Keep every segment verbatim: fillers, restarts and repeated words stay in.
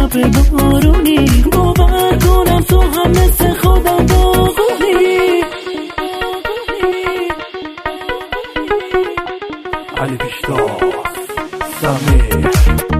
شب بارونی، باور کنم تو هم مثل خودم داغونی. علی پیشتاز سمیر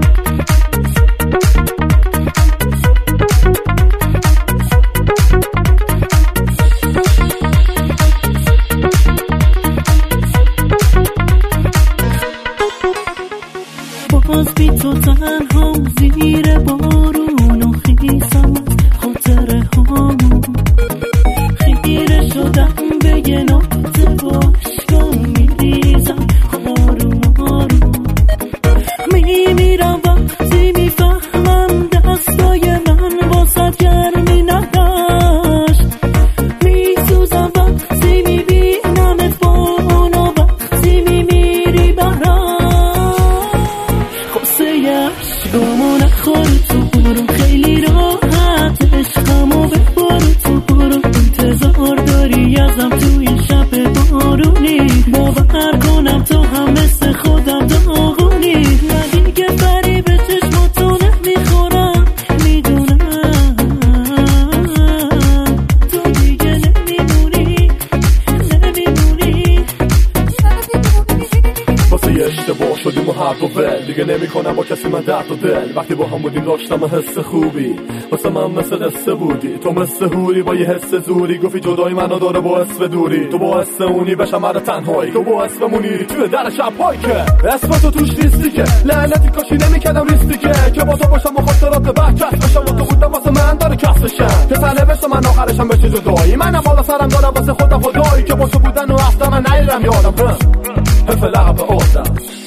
باز بی تو تنها زیر بارون و خیسم خاطره هامون، خیره شدم به یه نقطه و عشقام میریزم آروم آروم. میمیرم وقتی میفهمم دستای من واسه گرمی نداشت، میسوزم وقتی میبینمت با اونا، وقتی میمیری براش. قصه عشقامو نخور تو برو، خیلی راحت عشقامو ببر تو برو. انتظار داری ازم تو این شب بارونی، باور کنم تو هم مثل خودم داغونی. من دیگه فریب چشماتو نمیخورم، میدونم تو دیگه نمیمونی نمیمونی. واسه اشتباه شدیم و حرف و ول، دیگه نمی کنم با کسی من درد و دل. وقتی با هم بودیم داشتم حس خوبی، واسه من مثل قصه بودی. تو مثل هوری با یه حس زوری، گفتی جدای منو داره با اسم دوری. تو با اسم اونی بشم مرا تنهایی، تو با اسم مونی توی در شب هایی که اسم تو توش نیستی که. لعنتی کاشی نمی کردم ریستی که که با تو باشم و خاطرات بحکت بشم. و تو بودم واسه من داره کس بشم که سله بشه من آخرشم بشه جدایی. منم بالا سرم دارم واسه خودم خدایی که با تو بودن و اصلا من نیرم یادم حرف لعب آدم.